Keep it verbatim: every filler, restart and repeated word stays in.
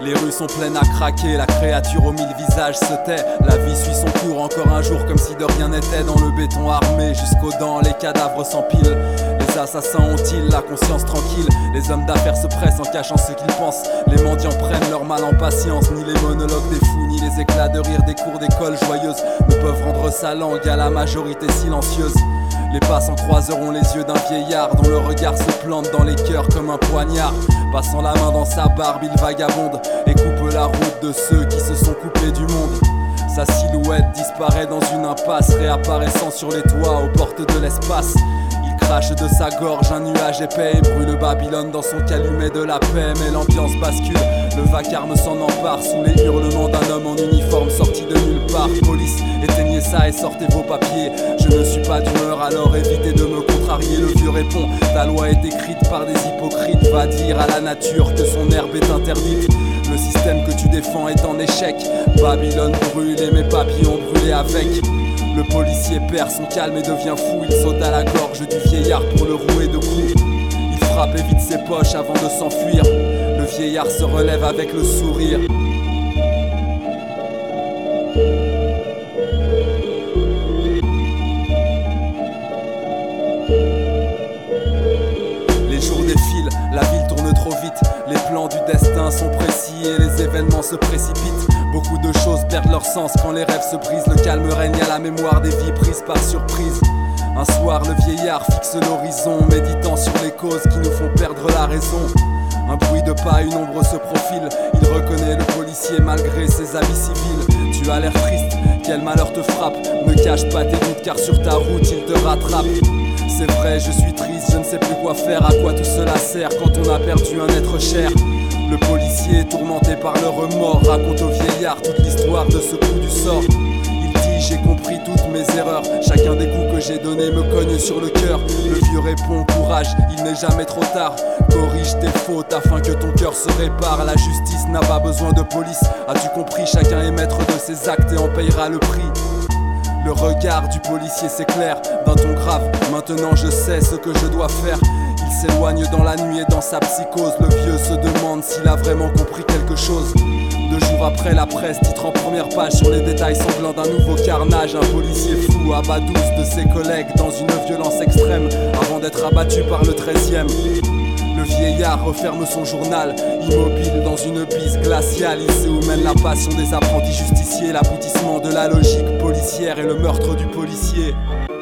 Les rues sont pleines à craquer, la créature aux mille visages se tait. La vie suit son cours encore un jour comme si de rien n'était. Dans le béton armé jusqu'aux dents, les cadavres s'empilent. Les assassins ont-ils la conscience tranquille? Les hommes d'affaires se pressent en cachant ce qu'ils pensent. Les mendiants prennent leur mal en patience. Ni les monologues des fous, ni les éclats de rire des cours d'école joyeuses ne peuvent rendre sa langue à la majorité silencieuse. Les passants croiseront les yeux d'un vieillard dont le regard se plante dans les cœurs comme un poignard. Passant la main dans sa barbe, il vagabonde et coupe la route de ceux qui se sont coupés du monde. Sa silhouette disparaît dans une impasse, réapparaissant sur les toits aux portes de l'espace. Il crache de sa gorge un nuage épais et brûle Babylone dans son calumet de la paix. Mais l'ambiance bascule, le vacarme s'en empare sous les hurlements d'un homme en uniforme sorti de nulle part. Police, éteignez ça et sortez vos papiers. Je ne suis pas d'humeur, alors évitez de me contrarier. Le vieux répond, ta loi est écrite par des hypocrites. Va dire à la nature que son herbe est interdite. Le système que tu défends est en échec. Babylone brûle et mes papillons brûlés avec. Le policier perd son calme et devient fou. Il saute à la gorge du vieillard pour le rouer de coups. Il frappe et vide ses poches avant de s'enfuir. Le vieillard se relève avec le sourire. Les jours défilent, la ville tourne trop vite. Les plans du destin sont précis et les événements se précipitent. Beaucoup de choses perdent leur sens quand les rêves se brisent. Le calme règne à la mémoire des vies prises par surprise. Un soir, le vieillard fixe l'horizon, méditant sur les causes qui nous font perdre la raison. Un bruit de pas, une ombre se profile. Il reconnaît le policier malgré ses habits civils. Tu as l'air triste, quel malheur te frappe. Ne cache pas tes doutes car sur ta route il te rattrape. C'est vrai, je suis triste, je ne sais plus quoi faire. À quoi tout cela sert quand on a perdu un être cher? Le policier, tourmenté par le remords, raconte au vieillard toute l'histoire de ce coup du sort. Il dit, j'ai compris toutes mes erreurs. Chacun des coups que j'ai donnés me cogne sur le cœur. Le vieux répond, courage, il n'est jamais trop tard. Corrige tes fautes afin que ton cœur se répare. La justice n'a pas besoin de police. As-tu compris? Chacun est maître de ses actes et en payera le prix. Le regard du policier s'éclaire d'un ton grave. Maintenant je sais ce que je dois faire. Il s'éloigne dans la nuit et dans sa psychose. Le vieux se demande s'il a vraiment compris quelque chose. Deux jours après, la presse titre en première page sur les détails sanglants d'un nouveau carnage. Un policier fou abat douze de ses collègues dans une violence extrême avant d'être abattu par le treizième. Le vieillard referme son journal, immobile dans une bise glaciale. Il sait où mène la passion des apprentis justiciers, l'aboutissement de la logique policière et le meurtre du policier.